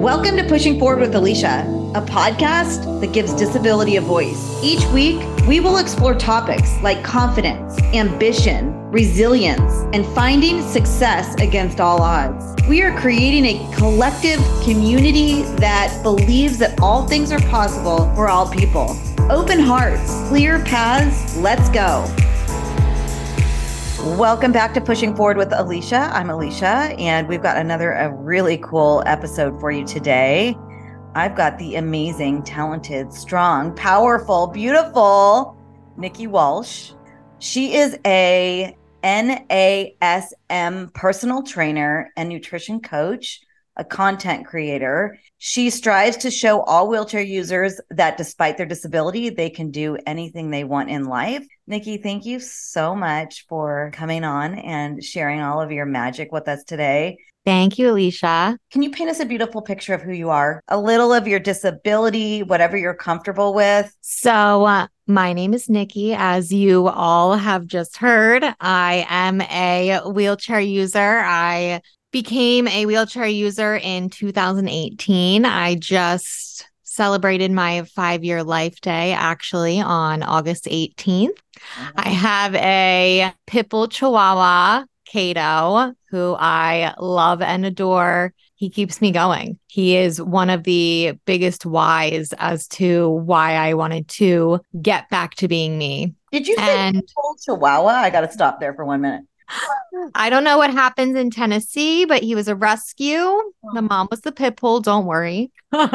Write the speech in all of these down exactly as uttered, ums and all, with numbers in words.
Welcome to Pushing Forward with Alicia, a podcast that gives disability a voice. Each week, we will explore topics like confidence, ambition, resilience, and finding success against all odds. We are creating a collective community that believes that all things are possible for all people. Open hearts, clear paths, let's go. Welcome back to Pushing Forward with Alicia. I'm Alicia, and we've got another a really cool episode for you today. I've got the amazing, talented, strong, powerful, beautiful Nikki Walsh. She is a N A S M personal trainer and nutrition coach, a content creator. She strives to show all wheelchair users that despite their disability, they can do anything they want in life. Nikki, thank you so much for coming on and sharing all of your magic with us today. Thank you, Alicia. Can you paint us a beautiful picture of who you are? A little of your disability, whatever you're comfortable with. So uh, my name is Nikki. As you all have just heard, I am a wheelchair user. I became a wheelchair user in two thousand eighteen. I just celebrated my five-year life day, actually, on August eighteenth. Mm-hmm. I have a pit bull Chihuahua, Kato, who I love and adore. He keeps me going. He is one of the biggest whys as to why I wanted to get back to being me. Did you say and- pit bull Chihuahua? I got to stop there for one minute. I don't know what happens in Tennessee, but he was a rescue. The mom was the pit bull. Don't worry.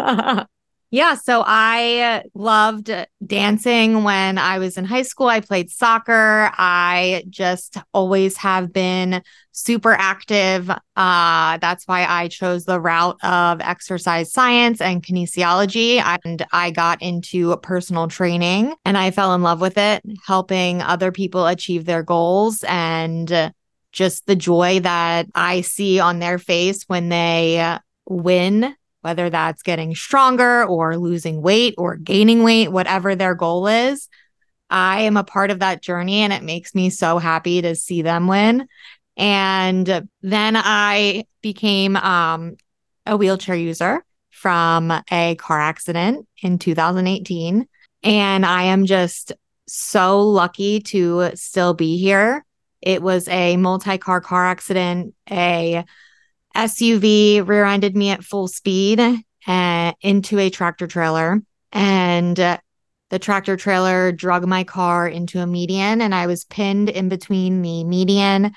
Yeah, so I loved dancing when I was in high school. I played soccer. I just always have been super active. Uh, that's why I chose the route of exercise science and kinesiology. And I got into personal training and I fell in love with it, helping other people achieve their goals and just the joy that I see on their face when they win. Whether that's getting stronger or losing weight or gaining weight, whatever their goal is, I am a part of that journey and it makes me so happy to see them win. And then I became um, a wheelchair user from a car accident in two thousand eighteen. And I am just so lucky to still be here. It was a multi-car car accident, a S U V rear-ended me at full speed uh, into a tractor trailer, and uh, the tractor trailer drug my car into a median, and I was pinned in between the median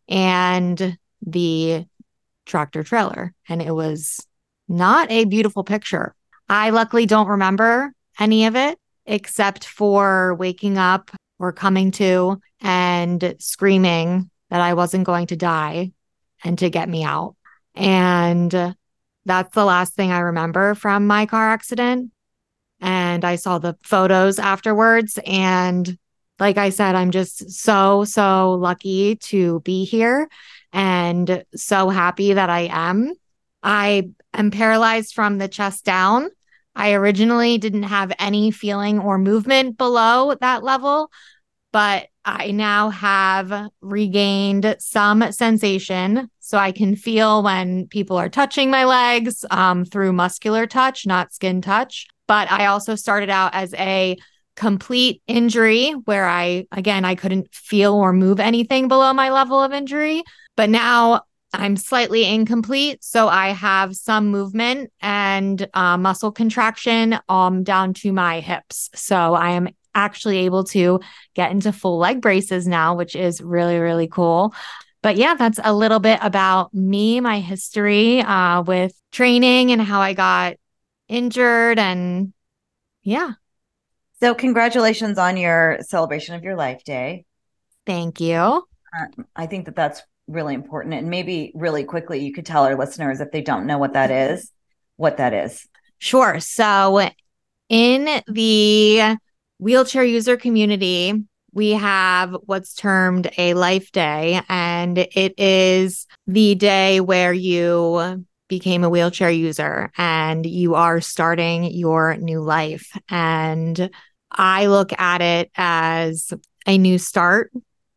and the tractor trailer, and it was not a beautiful picture. I luckily don't remember any of it except for waking up or coming to and screaming that I wasn't going to die and to get me out. And that's the last thing I remember from my car accident. And I saw the photos afterwards. And like I said, I'm just so, so lucky to be here and so happy that I am. I am paralyzed from the chest down. I originally didn't have any feeling or movement below that level, but I now have regained some sensation. So I can feel when people are touching my legs um, through muscular touch, not skin touch. But I also started out as a complete injury where I, again, I couldn't feel or move anything below my level of injury. But now I'm slightly incomplete. So I have some movement and uh, muscle contraction um, down to my hips. So I am actually able to get into full leg braces now, which is really, really cool. But yeah, that's a little bit about me, my history uh, with training and how I got injured. And yeah. So congratulations on your celebration of your life day. Thank you. Uh, I think that that's really important. And maybe really quickly, you could tell our listeners, if they don't know what that is, what that is. Sure. So in the wheelchair user community, we have what's termed a life day, and it is the day where you became a wheelchair user and you are starting your new life. And I look at it as a new start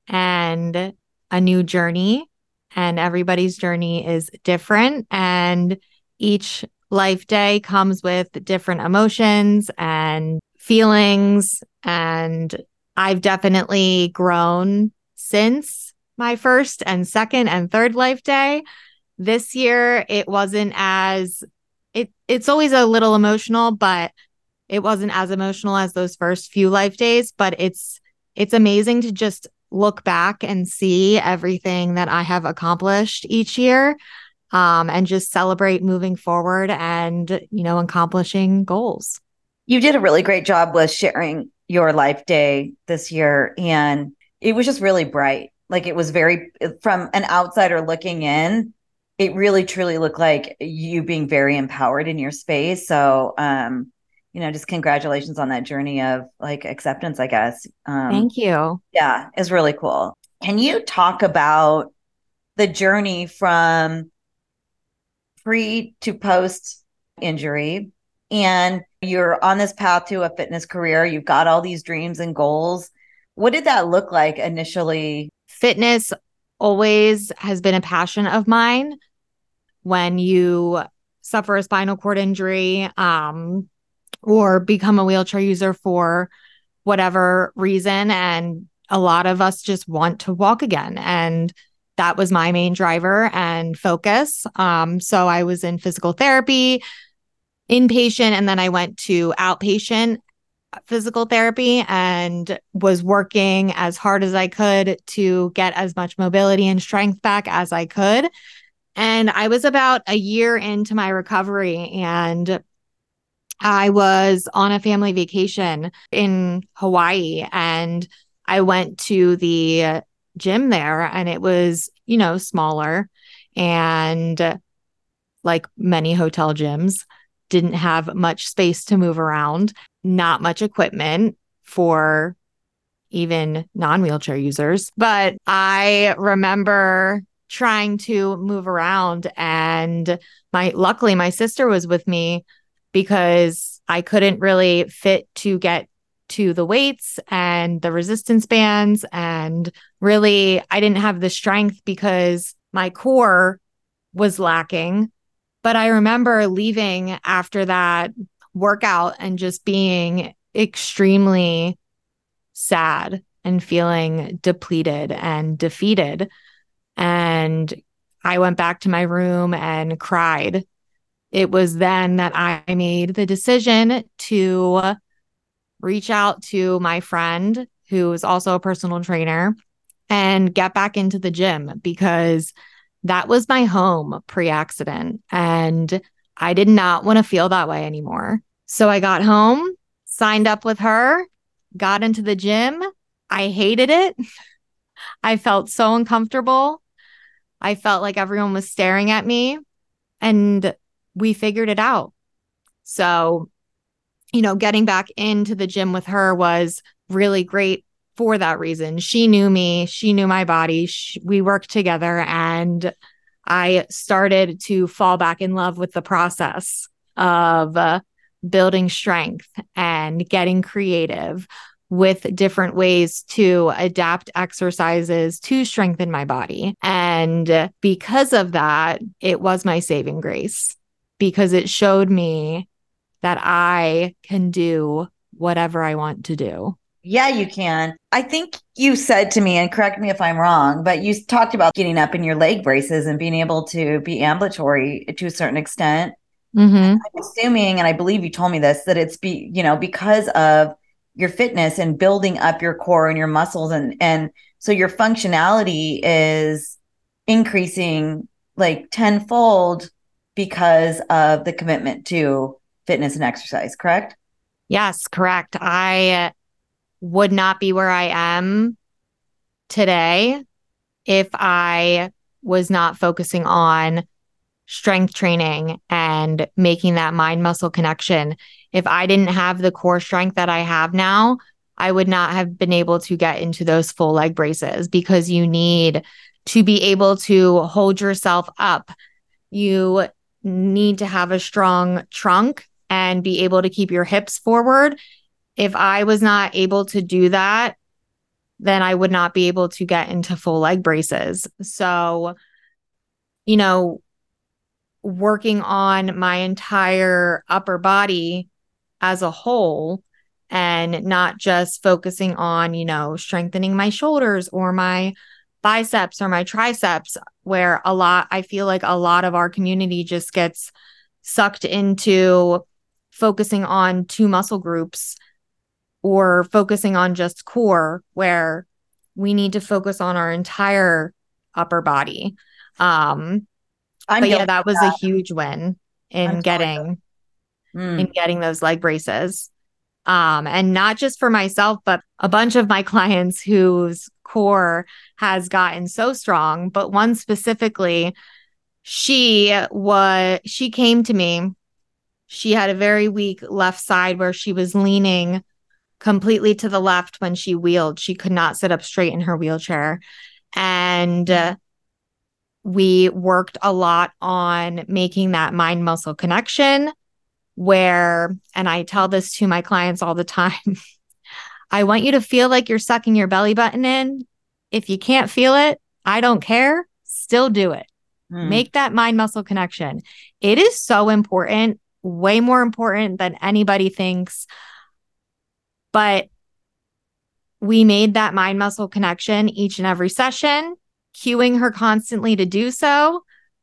and a new journey, and everybody's journey is different, and each life day comes with different emotions and feelings. And I've definitely grown since my first and second and third life day. This year, it wasn't as, it, it's always a little emotional, but it wasn't as emotional as those first few life days. But it's, it's amazing to just look back and see everything that I have accomplished each year, um, and just celebrate moving forward and, you know, accomplishing goals. You did a really great job with sharing your life day this year. And it was just really bright. Like it was very, from an outsider looking in, it really truly looked like you being very empowered in your space. So, um, you know, just congratulations on that journey of like acceptance, I guess. Um, Thank you. Yeah, it's really cool. Can you talk about the journey from pre to post injury? And you're on this path to a fitness career. You've got all these dreams and goals. What did that look like initially? Fitness always has been a passion of mine. When you suffer a spinal cord injury, um, or become a wheelchair user for whatever reason, and a lot of us just want to walk again. And that was my main driver and focus. Um, so I was in physical therapy, inpatient, and then I went to outpatient physical therapy and was working as hard as I could to get as much mobility and strength back as I could. And I was about a year into my recovery, and I was on a family vacation in Hawaii, and I went to the gym there, and it was, you know, smaller, and like many hotel gyms, didn't have much space to move around, not much equipment for even non-wheelchair users. But I remember trying to move around, and my luckily my sister was with me because I couldn't really fit to get to the weights and the resistance bands, and really I didn't have the strength because my core was lacking. But I remember leaving after that workout and just being extremely sad and feeling depleted and defeated. And I went back to my room and cried. It was then that I made the decision to reach out to my friend, who is also a personal trainer, and get back into the gym, because that was my home pre-accident. And I did not want to feel that way anymore. So I got home, signed up with her, got into the gym. I hated it. I felt so uncomfortable. I felt like everyone was staring at me, and we figured it out. So, you know, getting back into the gym with her was really great for that reason. She knew me, she knew my body, she, we worked together, and I started to fall back in love with the process of uh, building strength and getting creative with different ways to adapt exercises to strengthen my body. And because of that, it was my saving grace, because it showed me that I can do whatever I want to do. Yeah, you can. I think you said to me, and correct me if I'm wrong, but you talked about getting up in your leg braces and being able to be ambulatory to a certain extent. Mm-hmm. I'm assuming, and I believe you told me this, that it's be, you know, because of your fitness and building up your core and your muscles. And, and so your functionality is increasing like tenfold because of the commitment to fitness and exercise, correct? Yes, correct. I would not be where I am today if I was not focusing on strength training and making that mind muscle connection. If I didn't have the core strength that I have now, I would not have been able to get into those full leg braces, because you need to be able to hold yourself up. You need to have a strong trunk and be able to keep your hips forward. If I was not able to do that, then I would not be able to get into full leg braces. So, you know, working on my entire upper body as a whole and not just focusing on, you know, strengthening my shoulders or my biceps or my triceps, where a lot, I feel like a lot of our community just gets sucked into focusing on two muscle groups or focusing on just core, where we need to focus on our entire upper body. Um, I'm but yeah, guilty that of was that. a huge win in I'm getting Mm. in getting those leg braces. Um, and not just for myself, but a bunch of my clients whose core has gotten so strong. But one specifically, she was she came to me. She had a very weak left side where she was leaning completely to the left when she wheeled. She could not sit up straight in her wheelchair. And uh, we worked a lot on making that mind muscle connection where, and I tell this to my clients all the time, I want you to feel like you're sucking your belly button in. If you can't feel it, I don't care. Still do it. Mm. Make that mind muscle connection. It is so important, way more important than anybody thinks. But we made that mind muscle connection each and every session, cueing her constantly to do so.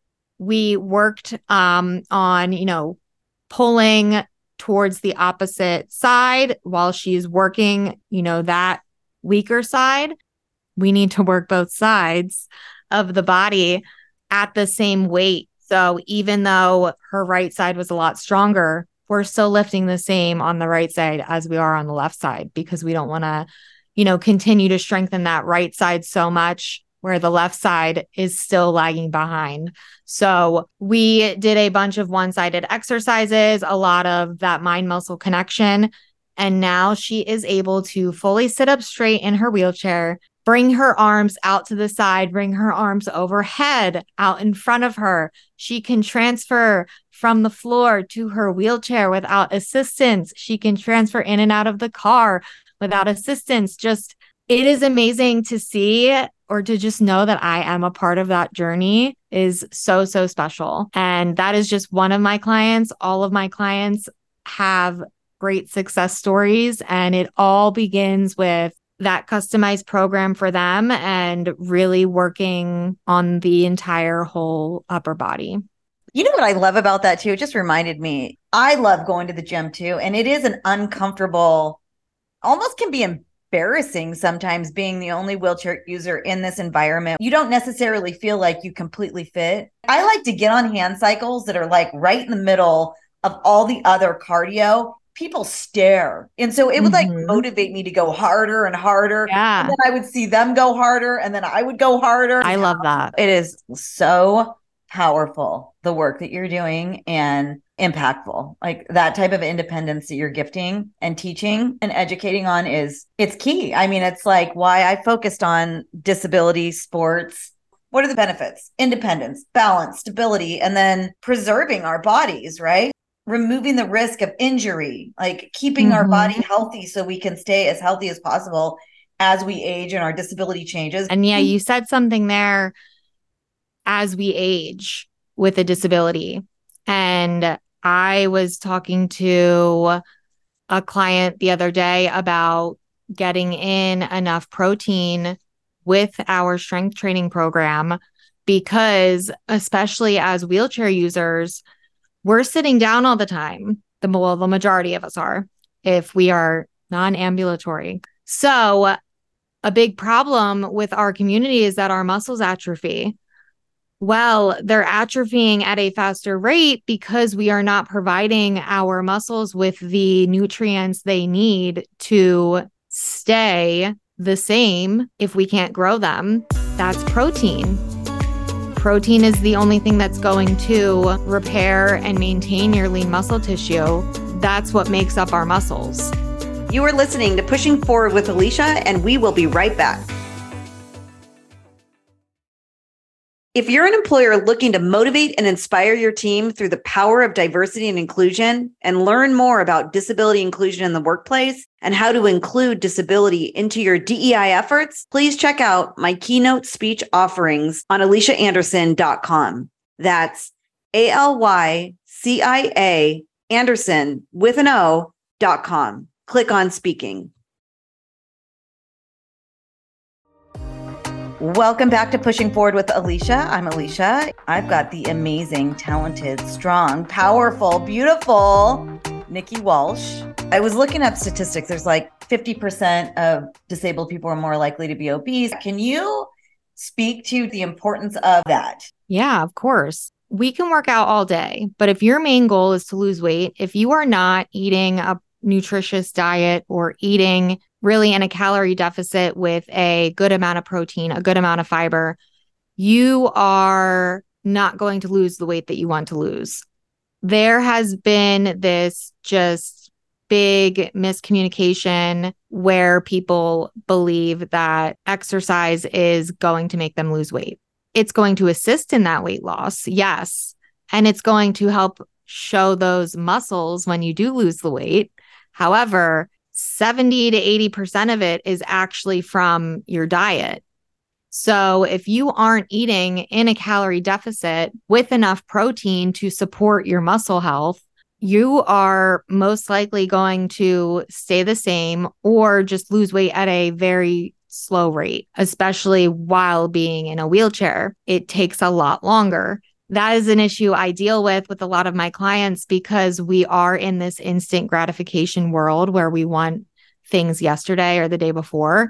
We worked um, on, you know, pulling towards the opposite side while she's working, you know, that weaker side. We need to work both sides of the body at the same weight. So even though her right side was a lot stronger, we're still lifting the same on the right side as we are on the left side, because we don't want to, you know, continue to strengthen that right side so much where the left side is still lagging behind. So we did a bunch of one-sided exercises, a lot of that mind muscle connection. And now she is able to fully sit up straight in her wheelchair, bring her arms out to the side, bring her arms overhead out in front of her. She can transfer from the floor to her wheelchair without assistance. She can transfer in and out of the car without assistance. Just, it is amazing to see, or to just know that I am a part of that journey is so, so special. And that is just one of my clients. All of my clients have great success stories, and it all begins with that customized program for them and really working on the entire whole upper body. You know what I love about that too? It just reminded me, I love going to the gym too. And it is an uncomfortable, almost can be embarrassing sometimes being the only wheelchair user in this environment. You don't necessarily feel like you completely fit. I like to get on hand cycles that are like right in the middle of all the other cardio. People stare. And so it would like Mhm. motivate me to go harder and harder. Yeah. And then I would see them go harder and then I would go harder. I love that. It is so powerful, the work that you're doing, and impactful. Like that type of independence that you're gifting and teaching and educating on is, it's key. I mean, it's like why I focused on disability sports. What are the benefits? Independence, balance, stability, and then preserving our bodies, right? Removing the risk of injury, like keeping mm-hmm. our body healthy so we can stay as healthy as possible as we age and our disability changes. And yeah, you said something there, as we age with a disability. And I was talking to a client the other day about getting in enough protein with our strength training program, because especially as wheelchair users, we're sitting down all the time. The, well, the majority of us are, if we are non-ambulatory. So a big problem with our community is that our muscles atrophy. Well, they're atrophying at a faster rate because we are not providing our muscles with the nutrients they need to stay the same if we can't grow them. That's protein. Protein is the only thing that's going to repair and maintain your lean muscle tissue. That's what makes up our muscles. You are listening to Pushing Forward with Alicia, and we will be right back. If you're an employer looking to motivate and inspire your team through the power of diversity and inclusion, and learn more about disability inclusion in the workplace and how to include disability into your D E I efforts, please check out my keynote speech offerings on alicia anderson dot com. That's A L Y C I A Anderson with an O dot com. Click on speaking. Welcome back to Pushing Forward with Alicia. I'm Alicia. I've got the amazing, talented, strong, powerful, beautiful Nikki Walsh. I was looking up statistics. There's like fifty percent of disabled people are more likely to be obese. Can you speak to the importance of that? Yeah, of course. We can work out all day, but if your main goal is to lose weight, if you are not eating a nutritious diet or eating really in a calorie deficit with a good amount of protein, a good amount of fiber, you are not going to lose the weight that you want to lose. There has been this just big miscommunication where people believe that exercise is going to make them lose weight. It's going to assist in that weight loss, yes, and it's going to help show those muscles when you do lose the weight. However, seventy to eighty percent of it is actually from your diet. So if you aren't eating in a calorie deficit with enough protein to support your muscle health, you are most likely going to stay the same or just lose weight at a very slow rate, especially while being in a wheelchair. It takes a lot longer. That is an issue I deal with with a lot of my clients because we are in this instant gratification world where we want things yesterday or the day before,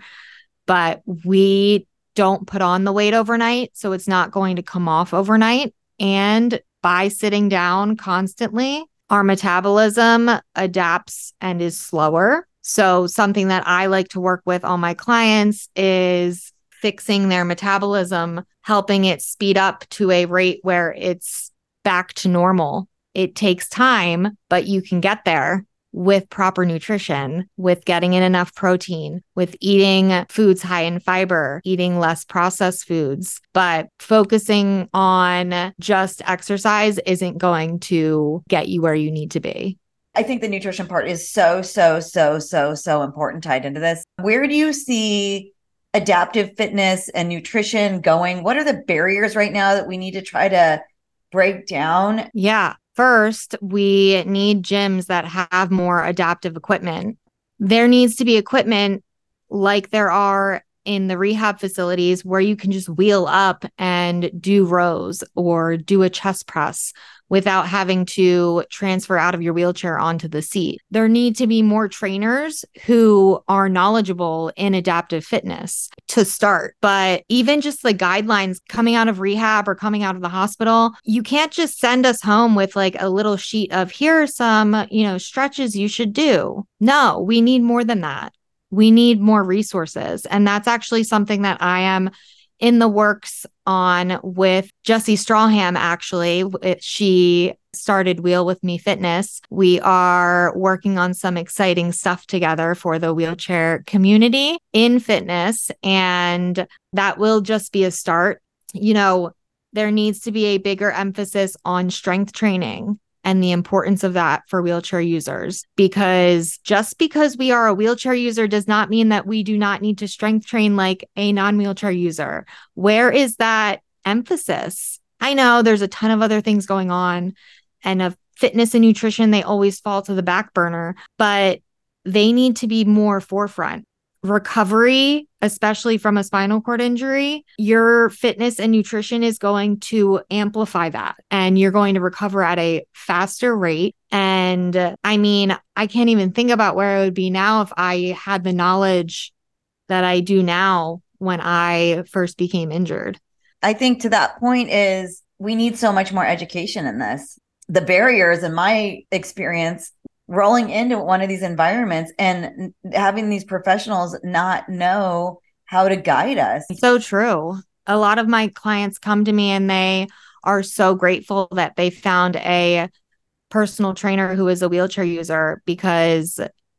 but we don't put on the weight overnight. So it's not going to come off overnight. And by sitting down constantly, our metabolism adapts and is slower. So something that I like to work with all my clients is fixing their metabolism, helping it speed up to a rate where it's back to normal. It takes time, but you can get there with proper nutrition, with getting in enough protein, with eating foods high in fiber, eating less processed foods. But focusing on just exercise isn't going to get you where you need to be. I think the nutrition part is so, so, so, so, so important tied into this. Where do you see adaptive fitness and nutrition going? What are the barriers right now that we need to try to break down? Yeah. First, we need gyms that have more adaptive equipment. There needs to be equipment like there are in the rehab facilities where you can just wheel up and do rows or do a chest press without having to transfer out of your wheelchair onto the seat. There need to be more trainers who are knowledgeable in adaptive fitness to start. But even just the guidelines coming out of rehab or coming out of the hospital, you can't just send us home with like a little sheet of here are some, you know, stretches you should do. No, we need more than that. We need more resources. And that's actually something that I am in the works on with Jessie Strawham, actually. It, she started Wheel With Me Fitness. We are working on some exciting stuff together for the wheelchair community in fitness. And that will just be a start. You know, there needs to be a bigger emphasis on strength training and the importance of that for wheelchair users, because just because we are a wheelchair user does not mean that we do not need to strength train like a non-wheelchair user. Where is that emphasis? I know there's a ton of other things going on, and of fitness and nutrition, they always fall to the back burner, but they need to be more forefront. Recovery, especially from a spinal cord injury, your fitness and nutrition is going to amplify that, and you're going to recover at a faster rate. And uh, I mean, I can't even think about where I would be now if I had the knowledge that I do now when I first became injured. I think to that point is we need so much more education in this. The barriers, in my experience, rolling into one of these environments and having these professionals not know how to guide us. So true. A lot of my clients come to me and they are so grateful that they found a personal trainer who is a wheelchair user because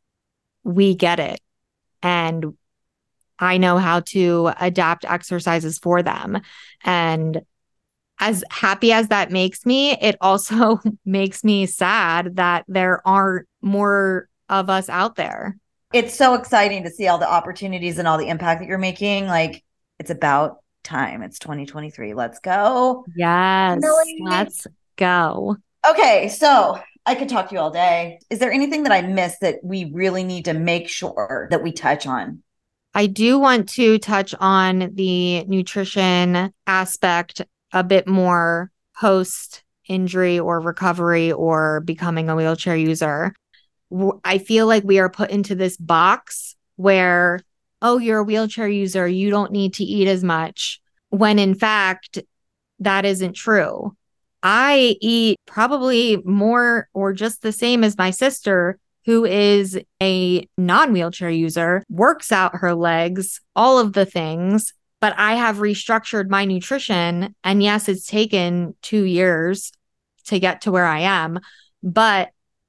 we get it. And I know how to adapt exercises for them. And as happy as that makes me, it also makes me sad that there aren't more of us out there. It's so exciting to see all the opportunities and all the impact that you're making. Like, it's about time. It's twenty twenty-three. Let's go. Yes. Really? Let's go. Okay, so I could talk to you all day. Is there anything that I missed that we really need to make sure that we touch on? I do want to touch on the nutrition aspect a bit more post injury or recovery or becoming a wheelchair user. I feel like we are put into this box where, oh, you're a wheelchair user, you don't need to eat as much, when in fact, that isn't true. I eat probably more or just the same as my sister, who is a non-wheelchair user, works out her legs, all of the things, but I have restructured my nutrition. And yes, it's taken two years to get to where I am, but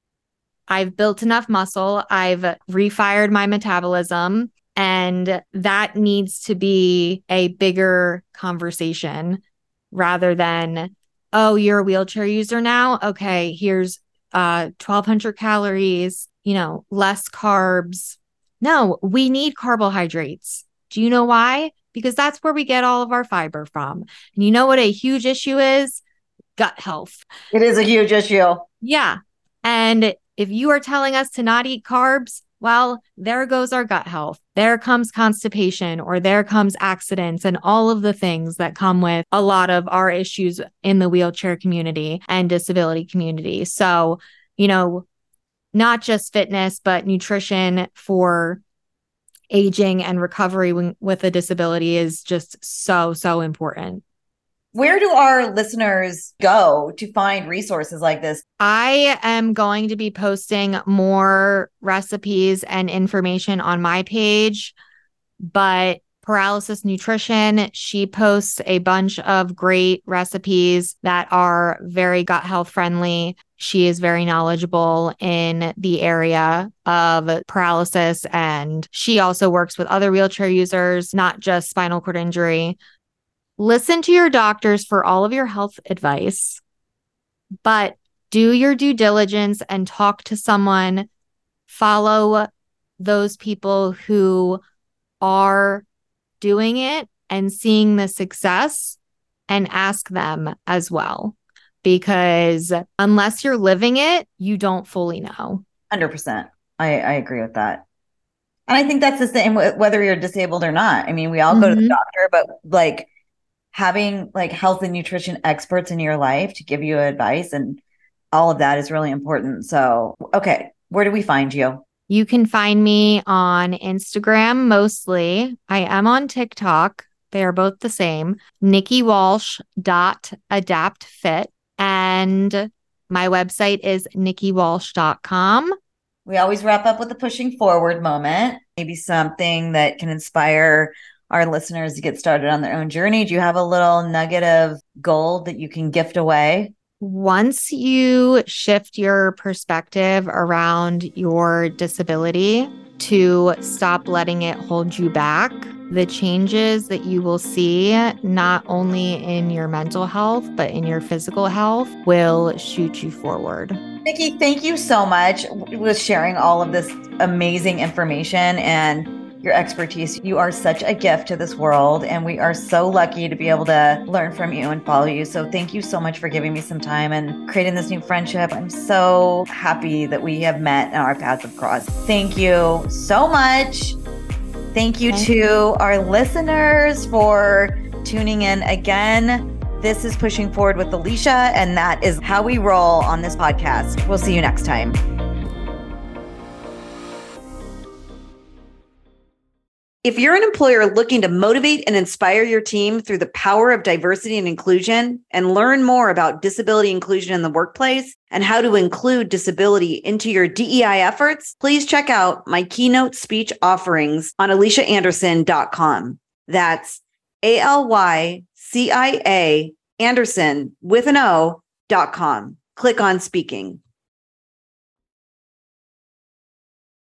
I've built enough muscle. I've refired my metabolism, and that needs to be a bigger conversation rather than, oh, you're a wheelchair user now? Okay, here's uh, twelve hundred calories, you know, less carbs. No, we need carbohydrates. Do you know why? Because that's where we get all of our fiber from. And you know what a huge issue is? Gut health. It is a huge issue. Yeah. And if you are telling us to not eat carbs, well, there goes our gut health. There comes constipation, or there comes accidents and all of the things that come with a lot of our issues in the wheelchair community and disability community. So, you know, not just fitness, but nutrition for aging and recovery with a disability is just so, so important. Where do our listeners go to find resources like this? I am going to be posting more recipes and information on my page, but Paralysis Nutrition, she posts a bunch of great recipes that are very gut health friendly. She is very knowledgeable in the area of paralysis, and she also works with other wheelchair users, not just spinal cord injury. Listen to your doctors for all of your health advice, but do your due diligence and talk to someone. Follow those people who are doing it and seeing the success, and ask them as well. Because unless you're living it, you don't fully know. one hundred percent. I, I agree with that. And I think that's the same whether you're disabled or not. I mean, we all mm-hmm. go to the doctor, but like, having like health and nutrition experts in your life to give you advice and all of that is really important. So, okay, where do we find you? You can find me on Instagram mostly. I am on TikTok. They are both the same. Nikki Walsh dot adapt fit. And my website is nikki walsh dot com. We always wrap up with a pushing forward moment, maybe something that can inspire our listeners to get started on their own journey. Do you have a little nugget of gold that you can gift away? Once you shift your perspective around your disability to stop letting it hold you back, the changes that you will see, not only in your mental health, but in your physical health, will shoot you forward. Nikki, thank you so much with sharing all of this amazing information and your expertise. You are such a gift to this world, and we are so lucky to be able to learn from you and follow you. So thank you so much for giving me some time and creating this new friendship. I'm so happy that we have met and our paths have crossed. Thank you so much. Thank you Thank to you. Our listeners for tuning in again. This is Pushing Forward with Alicia, and that is how we roll on this podcast. We'll see you next time. If you're an employer looking to motivate and inspire your team through the power of diversity and inclusion, and learn more about disability inclusion in the workplace and how to include disability into your D E I efforts, please check out my keynote speech offerings on alicia anderson dot com. That's A L Y C I A Anderson with an O dot com. Click on speaking.